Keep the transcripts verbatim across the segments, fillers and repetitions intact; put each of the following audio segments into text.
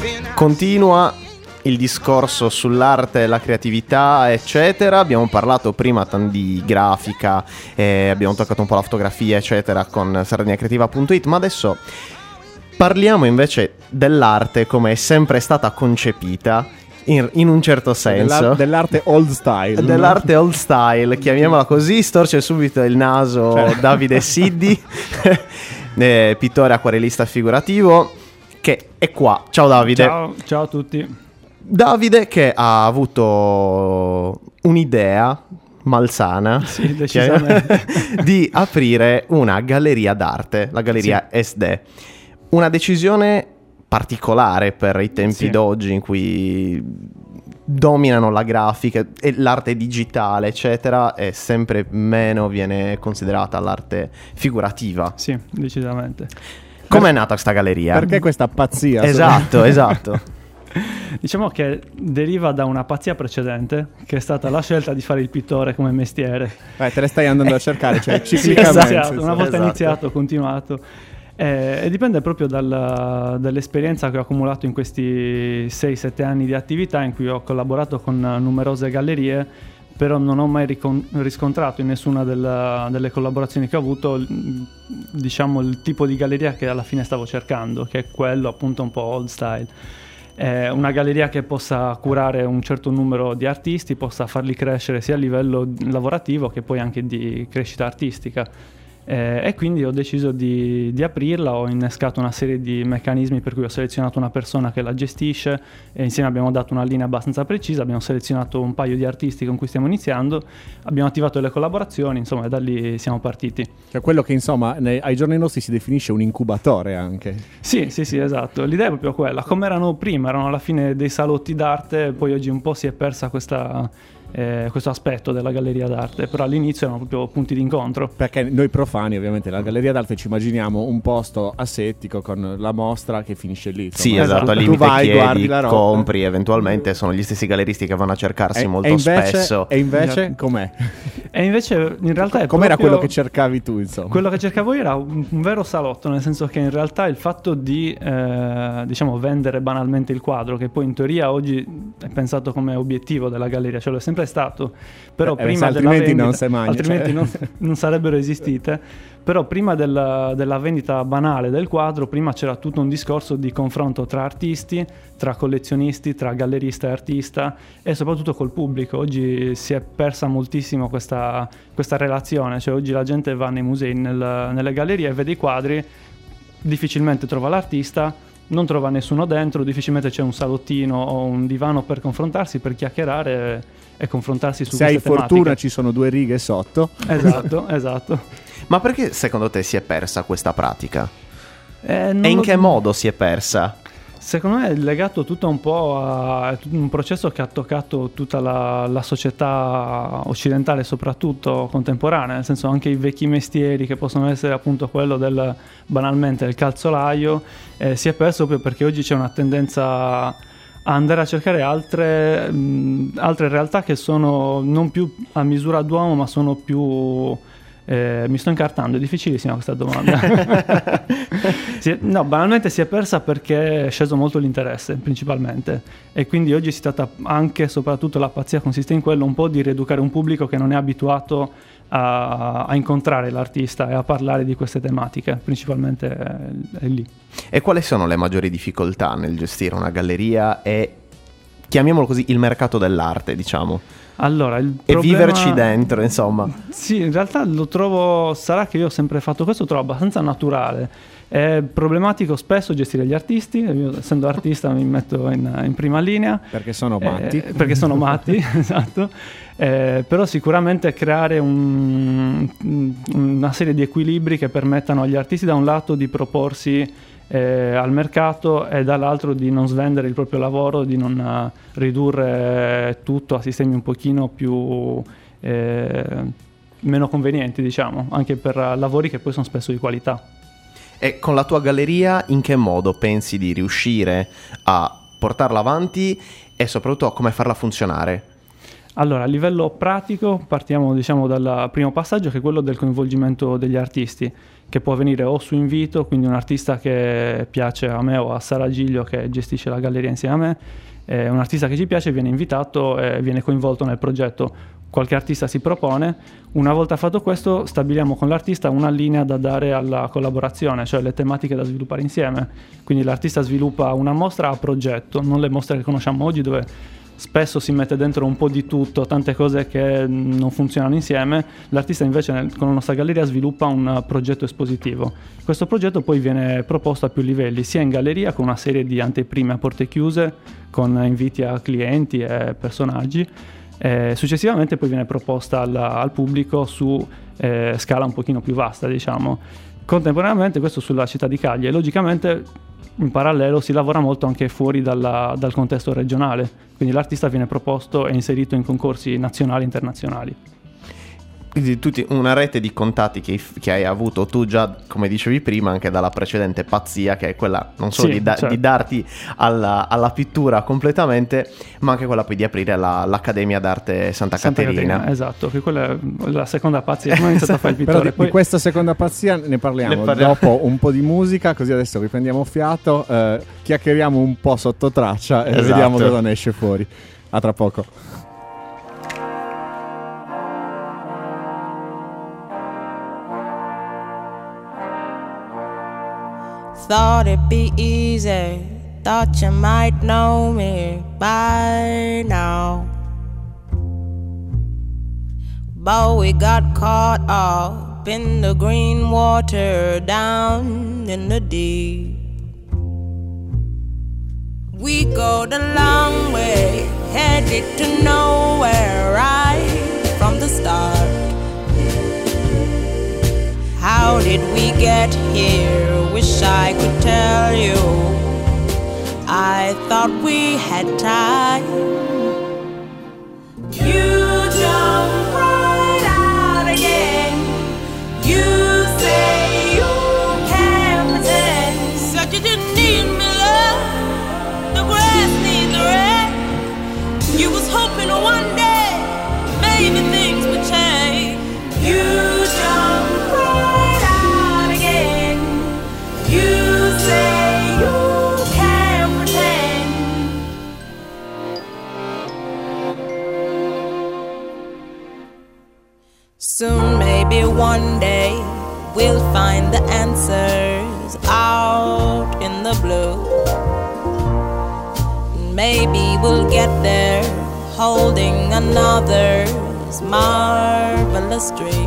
Continua il discorso sull'arte, la creatività, eccetera. Abbiamo parlato prima di grafica, eh, abbiamo toccato un po' la fotografia, eccetera, con sardinia creativa punto it, ma adesso parliamo invece dell'arte come è sempre stata concepita, in, in un certo senso. Dell'ar- dell'arte old style. Dell'arte old style, chiamiamola così, storce subito il naso cioè. Davide Siddi, eh, pittore acquarellista figurativo, che è qua. Ciao Davide. Ciao, ciao a tutti. Davide che ha avuto un'idea malsana, sì, decisamente. di aprire una galleria d'arte, la galleria sì. S D. Una decisione particolare per i tempi sì. d'oggi in cui dominano la grafica e l'arte digitale, eccetera, e sempre meno viene considerata l'arte figurativa. Sì, decisamente. Com'è nata questa galleria? Perché questa pazzia? Esatto, esatto. Diciamo che deriva da una pazzia precedente, che è stata la scelta di fare il pittore come mestiere. Eh, te le stai andando a cercare, cioè ciclicamente. Sì, esatto, una volta esatto. iniziato, ho continuato. Eh, e dipende proprio dal, dall'esperienza che ho accumulato in questi sei sette anni di attività, in cui ho collaborato con numerose gallerie, però non ho mai ricon- riscontrato in nessuna della, delle collaborazioni che ho avuto, diciamo, il tipo di galleria che alla fine stavo cercando, che è quello appunto un po' old style. Eh, una galleria che possa curare un certo numero di artisti, possa farli crescere sia a livello lavorativo che poi anche di crescita artistica. Eh, e quindi ho deciso di, di aprirla, ho innescato una serie di meccanismi per cui ho selezionato una persona che la gestisce e insieme abbiamo dato una linea abbastanza precisa, abbiamo selezionato un paio di artisti con cui stiamo iniziando, abbiamo attivato le collaborazioni, insomma, e da lì siamo partiti. Cioè quello che insomma nei, ai giorni nostri si definisce un incubatore anche. Sì, sì, sì, esatto, l'idea è proprio quella, come erano prima, erano alla fine dei salotti d'arte, poi oggi un po' si è persa questa... Eh, questo aspetto della galleria d'arte, però all'inizio erano proprio punti d'incontro. Perché noi profani, ovviamente, la galleria d'arte ci immaginiamo un posto asettico con la mostra che finisce lì. Insomma. Sì, esatto, al tu limite vai, guardi chiedi, la roba, compri, eventualmente sono gli stessi galleristi che vanno a cercarsi e, molto e invece, spesso. E invece com'è? E invece in realtà è com'era proprio... quello che cercavi tu, insomma? Quello che cercavo io era un, un vero salotto, nel senso che in realtà il fatto di eh, diciamo vendere banalmente il quadro, che poi in teoria oggi è pensato come obiettivo della galleria, cioè lo è sempre stato, però eh, prima della altrimenti vendita, non si mangia, altrimenti cioè. non, non sarebbero esistite, però prima della, della vendita banale del quadro, prima c'era tutto un discorso di confronto tra artisti, tra collezionisti, tra gallerista e artista e soprattutto col pubblico. Oggi si è persa moltissimo questa, questa relazione, cioè oggi la gente va nei musei, nel, nelle gallerie e vede i quadri, difficilmente trova l'artista, non trova nessuno dentro, difficilmente c'è un salottino o un divano per confrontarsi, per chiacchierare e, e confrontarsi su se queste hai fortuna tematiche. ci sono due righe sotto. Esatto, esatto. Ma perché secondo te si è persa questa pratica? Eh, E in lo... che modo si è persa? Secondo me è legato tutto un po' a un processo che ha toccato tutta la, la società occidentale, soprattutto contemporanea, nel senso anche i vecchi mestieri che possono essere appunto quello del banalmente il calzolaio, eh, si è perso proprio perché oggi c'è una tendenza a andare a cercare altre, mh, altre realtà che sono non più a misura d'uomo ma sono più... Eh, mi sto incartando, è difficilissima questa domanda. sì, no, banalmente si è persa perché è sceso molto l'interesse principalmente e quindi oggi si tratta anche, soprattutto la pazzia consiste in quello un po' di rieducare un pubblico che non è abituato a, a incontrare l'artista e a parlare di queste tematiche, principalmente è, è lì. E quali sono le maggiori difficoltà nel gestire una galleria e, chiamiamolo così, il mercato dell'arte, diciamo? Allora, il e problema... viverci dentro, insomma. Sì, in realtà lo trovo, sarà che io ho sempre fatto questo, lo trovo abbastanza naturale. È problematico spesso gestire gli artisti, io essendo artista mi metto in, in prima linea. Perché sono matti. Eh, perché sono matti, esatto. Eh, però sicuramente creare un, una serie di equilibri che permettano agli artisti da un lato di proporsi Eh, al mercato e dall'altro di non svendere il proprio lavoro, di non uh, ridurre tutto a sistemi un pochino più eh, meno convenienti, diciamo, anche per uh, lavori che poi sono spesso di qualità. E con la tua galleria in che modo pensi di riuscire a portarla avanti e soprattutto a come farla funzionare? Allora, a livello pratico partiamo diciamo dal primo passaggio, che è quello del coinvolgimento degli artisti, che può avvenire o su invito, quindi un artista che piace a me o a Sara Giglio che gestisce la galleria insieme a me, eh, un artista che ci piace viene invitato e viene coinvolto nel progetto. Qualche artista si propone, una volta fatto questo stabiliamo con l'artista una linea da dare alla collaborazione, cioè le tematiche da sviluppare insieme. Quindi l'artista sviluppa una mostra a progetto, non le mostre che conosciamo oggi dove spesso si mette dentro un po' di tutto, tante cose che non funzionano insieme. L'artista invece con la nostra galleria sviluppa un progetto espositivo. Questo progetto poi viene proposto a più livelli, sia in galleria con una serie di anteprime a porte chiuse, con inviti a clienti e personaggi. Eh, successivamente poi viene proposta al, al pubblico su eh, scala un pochino più vasta, diciamo. Contemporaneamente questo sulla città di Cagli, e logicamente in parallelo si lavora molto anche fuori dalla, dal contesto regionale, quindi l'artista viene proposto e inserito in concorsi nazionali e internazionali. Quindi tutti, una rete di contatti che, che hai avuto tu già, come dicevi prima, anche dalla precedente pazzia, che è quella non solo sì, di, da, certo. di darti alla, alla pittura completamente, ma anche quella poi di aprire la, l'Accademia d'Arte Santa, Santa Caterina. Caterina. Esatto, che quella è la seconda pazzia, come ho iniziato a fare il pittore. Però di, poi... di questa seconda pazzia ne parliamo, ne parliamo dopo un po' di musica, così adesso riprendiamo fiato, eh, chiacchieriamo un po' sotto traccia e esatto. vediamo cosa ne esce fuori. A tra poco. Thought it'd be easy, thought you might know me by now. But we got caught up in the green water down in the deep. We go the long way, headed to nowhere right from the start. How did we get here? Wish I could tell you. I thought we had time. You jump right out again. You say you can't pretend. Said you didn't need me, love. The grass needs the red. You was hoping one day maybe things would change. You jump right out again. You say you can't pretend. Soon, maybe one day, we'll find the answers out in the blue. Maybe we'll get there holding another's marvelous dreams.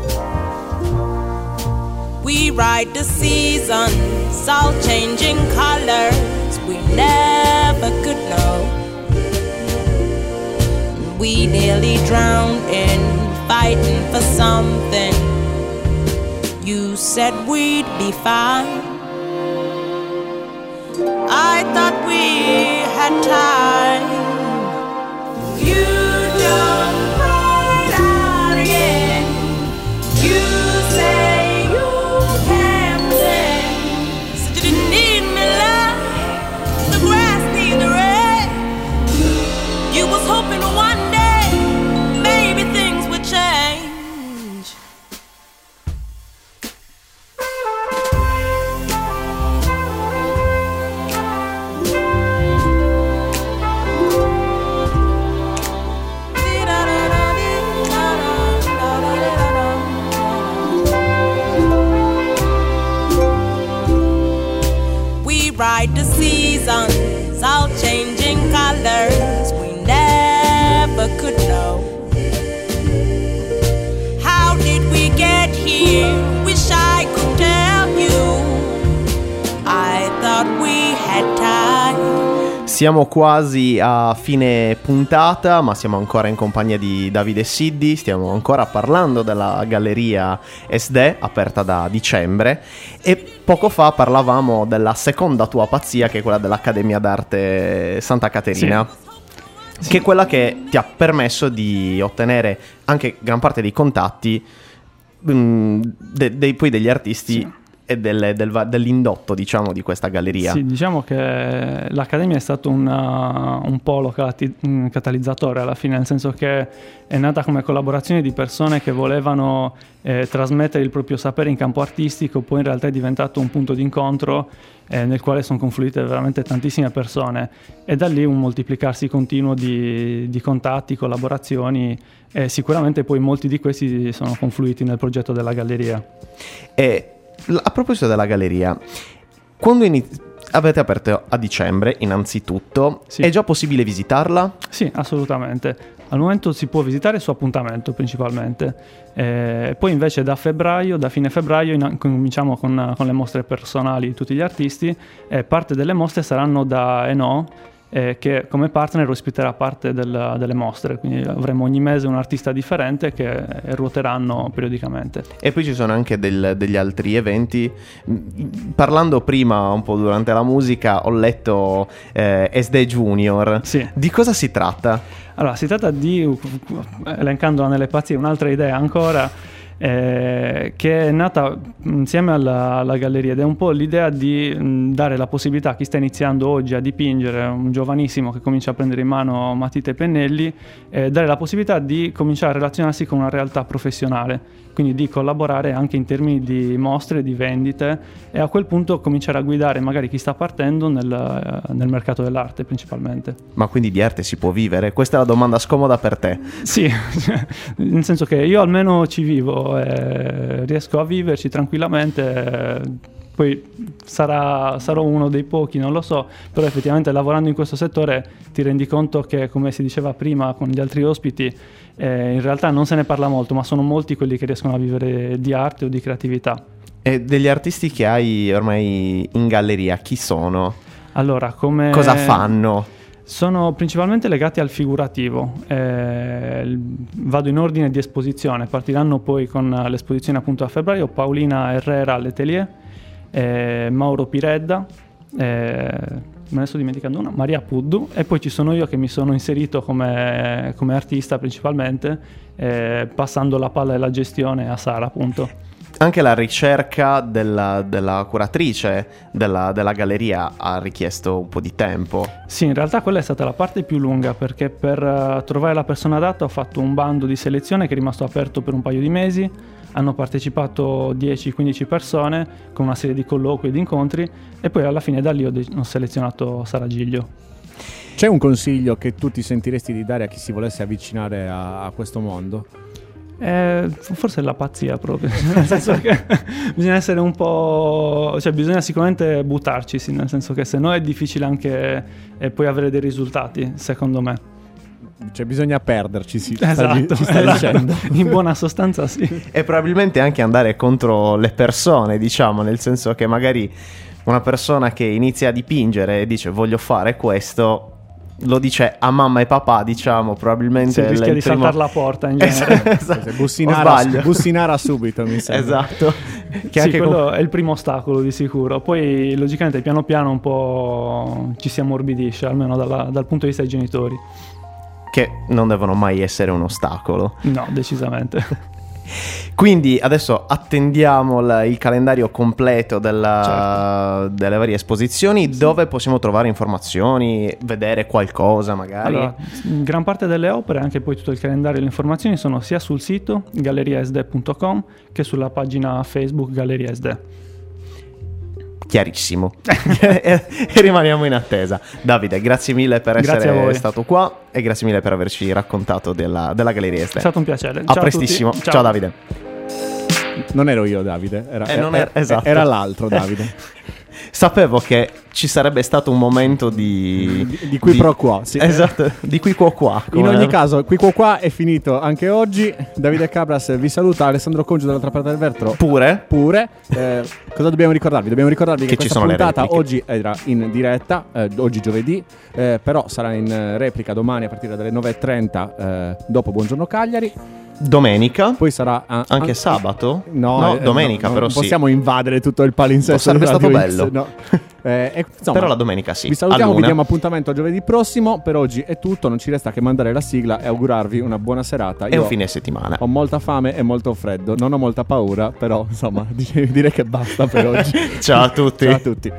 We ride the seasons, all changing colors we never could know. We nearly drowned in fighting for something. You said we'd be fine. I thought we had time. You jump right out again. You say you can't pretend. Said you didn't need me, love. The grass needs the red. You was hoping one day maybe things would change. Ride the seasons, all changing colors we never could know. How did we get here? Wish I could tell you. I thought we had time. Siamo quasi a fine puntata, ma siamo ancora in compagnia di Davide Siddi. Stiamo ancora parlando della galleria S D aperta da dicembre, e poco fa parlavamo della seconda tua pazzia, che è quella dell'Accademia d'Arte Santa Caterina, sì. Che è quella che ti ha permesso di ottenere anche gran parte dei contatti mh, de- dei, poi degli artisti, sì. e del, del, dell'indotto, diciamo, di questa galleria. Sì, diciamo che l'Accademia è stato una, un polo calati- un catalizzatore alla fine, nel senso che è nata come collaborazione di persone che volevano eh, trasmettere il proprio sapere in campo artistico, poi in realtà è diventato un punto di incontro eh, nel quale sono confluite veramente tantissime persone, e da lì un moltiplicarsi continuo di, di contatti, collaborazioni, e sicuramente poi molti di questi sono confluiti nel progetto della galleria. E a proposito della galleria, quando inizi- avete aperto a dicembre, innanzitutto, Sì. è già possibile visitarla? Sì, assolutamente. Al momento si può visitare su appuntamento principalmente. Eh, poi invece da febbraio, da fine febbraio, in- cominciamo con, con le mostre personali di tutti gli artisti. E parte delle mostre saranno da Eno, eh, che come partner ospiterà parte del- delle mostre. Quindi avremo ogni mese un artista differente che ruoteranno periodicamente. E poi ci sono anche del- degli altri eventi. Mm, Parlando prima un po' durante la musica, ho letto eh, S D Junior. Sì. Di cosa si tratta? Allora, si tratta di, elencandola nelle pazzie, un'altra idea ancora, eh, che è nata insieme alla, alla galleria, ed è un po' l'idea di mh, dare la possibilità a chi sta iniziando oggi a dipingere, un giovanissimo che comincia a prendere in mano matite e pennelli, eh, dare la possibilità di cominciare a relazionarsi con una realtà professionale, quindi di collaborare anche in termini di mostre, di vendite, e a quel punto cominciare a guidare magari chi sta partendo nel, nel mercato dell'arte principalmente. Ma quindi di arte si può vivere? Questa è la domanda scomoda per te. Sì, nel senso che io almeno ci vivo, eh, riesco a viverci tranquillamente, eh, poi sarà, sarò uno dei pochi, non lo so, però effettivamente lavorando in questo settore ti rendi conto che, come si diceva prima con gli altri ospiti, eh, in realtà non se ne parla molto, ma sono molti quelli che riescono a vivere di arte o di creatività. E degli artisti che hai ormai in galleria, chi sono? Allora, come... Cosa fanno? Sono principalmente legati al figurativo. Eh, l- vado in ordine di esposizione. Partiranno poi con l'esposizione appunto a febbraio Paolina Herrera all'Atelier, eh, Mauro Piredda, eh, me ne sto dimenticando una, Maria Puddu, e poi ci sono io che mi sono inserito come, come artista principalmente, eh, passando la palla e la gestione a Sara appunto. Anche la ricerca della, della curatrice della, della galleria ha richiesto un po' di tempo. Sì, in realtà quella è stata la parte più lunga, perché per uh, trovare la persona adatta ho fatto un bando di selezione che è rimasto aperto per un paio di mesi. Hanno partecipato dieci quindici persone con una serie di colloqui ed incontri, e poi alla fine da lì ho, de- ho selezionato Sara Giglio. C'è un consiglio che tu ti sentiresti di dare a chi si volesse avvicinare a, a questo mondo? Eh, forse è la pazzia proprio, nel senso che bisogna essere un po', cioè bisogna sicuramente buttarci, sì, nel senso che se no è difficile anche eh, poi avere dei risultati, secondo me. Cioè bisogna perderci, si Esatto, sta, ci sta esatto. dicendo. In buona sostanza sì. E probabilmente anche andare contro le persone, diciamo, nel senso che magari una persona che inizia a dipingere e dice voglio fare questo, lo dice a mamma e papà, diciamo, probabilmente Si rischia il di primo- saltare la porta in genere. Esatto. Cioè, O Bussinara, sbaglio? bussinara subito, mi sembra. Esatto. Che Sì, anche quello con- è il primo ostacolo di sicuro. Poi logicamente piano piano un po' ci si ammorbidisce, almeno dalla- dal punto di vista dei genitori. che non devono mai essere un ostacolo. No, decisamente. Quindi adesso attendiamo la- il calendario completo della- delle varie esposizioni, dove possiamo trovare informazioni, vedere qualcosa magari. Allora, gran parte delle opere, anche poi tutto il calendario e le informazioni sono sia sul sito galleria s d punto com che sulla pagina Facebook Galleria S D. Chiarissimo. e, e rimaniamo in attesa. Davide, grazie mille per Grazie a essere voi. stato qua e grazie mille per averci raccontato della, della Galleria È Este. stato un piacere. A Ciao prestissimo. tutti. Ciao Davide. Non ero io Davide, era, Eh, non era- era- esatto. era l'altro Davide. Sapevo che ci sarebbe stato un momento di... Di, di qui pro quo. Sì. Esatto, di qui qua qua. In come- ogni caso, qui qua qua è finito anche oggi. Davide Cabras vi saluta, Alessandro Congio dall'altra parte del vetro Pure? pure. Eh, cosa dobbiamo ricordarvi? Dobbiamo ricordarvi che, Che ci questa sono le puntata repliche. oggi era in diretta, eh, oggi giovedì, eh, però sarà in eh, replica domani a partire dalle nove e trenta eh, dopo Buongiorno Cagliari. Domenica. Poi sarà ah, Anche ah, sabato? No, No, eh, domenica no, però non sì. possiamo invadere tutto il palinsesto. Sarebbe di stato Radio X, bello. no. Eh, e, insomma, Però la domenica sì. vi salutiamo, a vi luna. diamo appuntamento giovedì prossimo. Per oggi è tutto, non ci resta che mandare la sigla e augurarvi una buona serata. E Io un fine settimana. ho molta fame e molto freddo, non ho molta paura, però insomma direi che basta per oggi. Ciao a tutti. Ciao a tutti.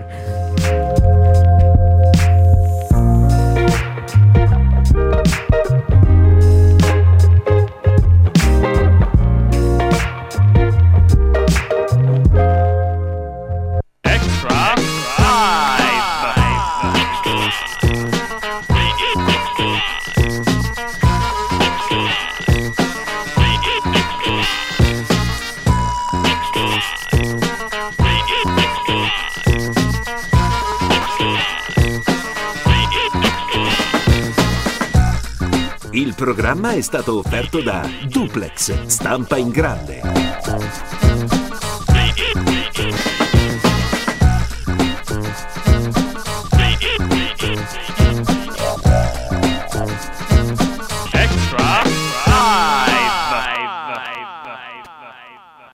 Il programma è stato offerto da Duplex Stampa in Grande.